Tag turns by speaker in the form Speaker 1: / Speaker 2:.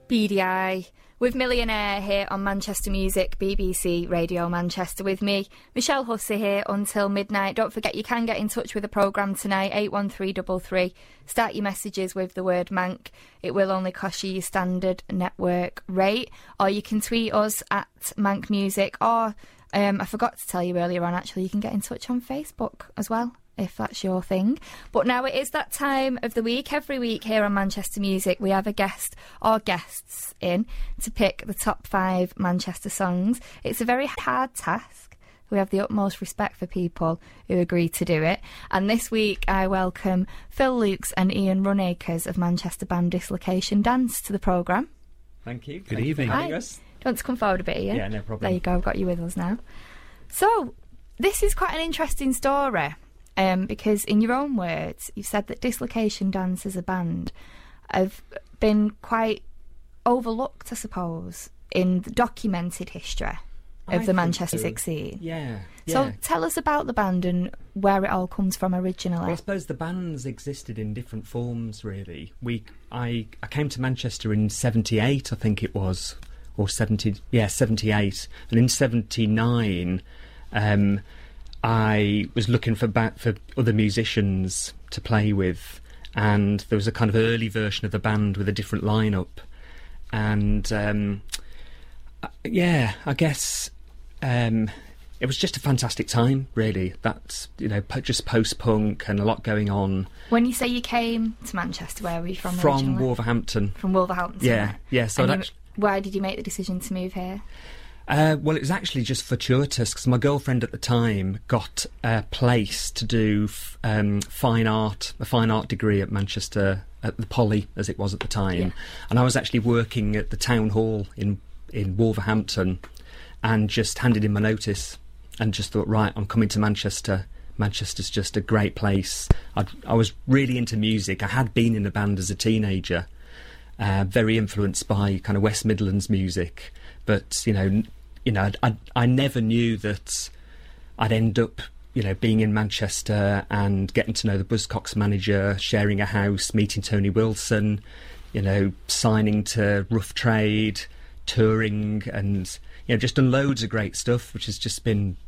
Speaker 1: BDI with Millionaire here on Manchester Music, BBC Radio Manchester with me, Michelle Hussey here until midnight. Don't forget you can get in touch with the programme tonight, 81333. Start your messages with the word Manc. It will only cost you your standard network rate. Or you can tweet us at Manc Music, or I forgot to tell you earlier on, actually, you can get in touch on Facebook as well, if that's your thing. But now it is that time of the week. Every week here on Manchester Music, we have a guest or guests in to pick the top 5 Manchester songs. It's a very hard task. We have the utmost respect for people who agree to do it. And this week, I welcome Phil Lukes and Ian Runacres of Manchester band Dislocation Dance to the programme.
Speaker 2: Thank you.
Speaker 3: Good evening.
Speaker 1: Hi. Do you want to come forward a bit, Ian?
Speaker 2: Yeah, no problem.
Speaker 1: There you go, I've got you with us now. So, this is quite an interesting story. Because in your own words, you've said that Dislocation Dance as a band have been quite overlooked, I suppose, in the documented history of the Manchester music scene.
Speaker 2: Yeah.
Speaker 1: So tell us about the band and where it all comes from originally.
Speaker 2: Well, I suppose the band's existed in different forms, really. I came to Manchester in 78, I think it was, or 78. And in 79, I was looking for other musicians to play with, and there was a kind of early version of the band with a different lineup, and I guess it was just a fantastic time, really. That's, just post-punk and a lot going on.
Speaker 1: When you say you came to Manchester, where were you from
Speaker 2: From
Speaker 1: originally?
Speaker 2: Wolverhampton.
Speaker 1: From Wolverhampton.
Speaker 2: Yeah. So
Speaker 1: why did you make the decision to move here?
Speaker 2: Well, it was actually just fortuitous, because my girlfriend at the time got a place to do a fine art degree at Manchester, at the Poly, as it was at the time. And I was actually working at the town hall in Wolverhampton, and just handed in my notice and just thought, right, I'm coming to Manchester. Manchester's just a great place. I was really into music. I had been in a band as a teenager, very influenced by kind of West Midlands music, but I never knew that I'd end up, being in Manchester and getting to know the Buzzcocks manager, sharing a house, meeting Tony Wilson, signing to Rough Trade, touring, and just done loads of great stuff, which has just been